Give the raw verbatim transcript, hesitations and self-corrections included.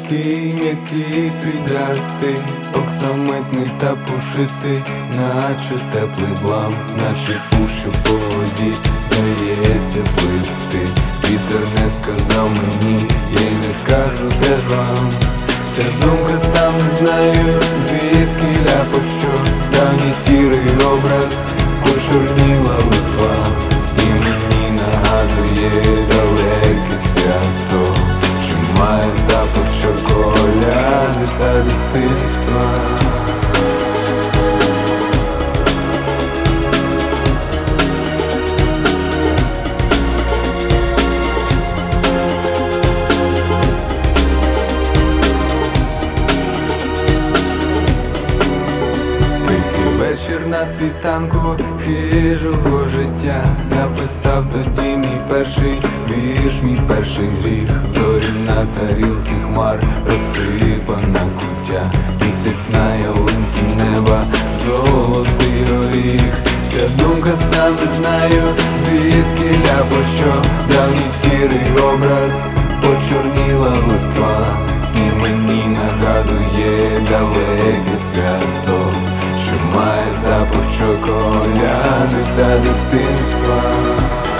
Такий м'який, сріблястий, оксамитний та пушистий, наче теплий блам, наче пуще по воді, здається плисти. Вітер не сказав мені, я й не скажу теж вам. Ця думка сам не знаю, звідкіля пощо. Давній сірий образ, почорніла листва. Сні мені нагадує далеке свято, що має запах чоколяди та дитинства. Вечір на світанку хижого життя, написав тоді мій перший вірш, мій перший гріх. Зорі на тарілці хмар, розсипана куття, місяць на ялинці неба, золотий горіх. Ця думка сам не знаю, звідкіля пощо. Давній сірий образ, почорніла листва. Сні мені нагадує далеке свято, що має запах чоколяди та дитинства.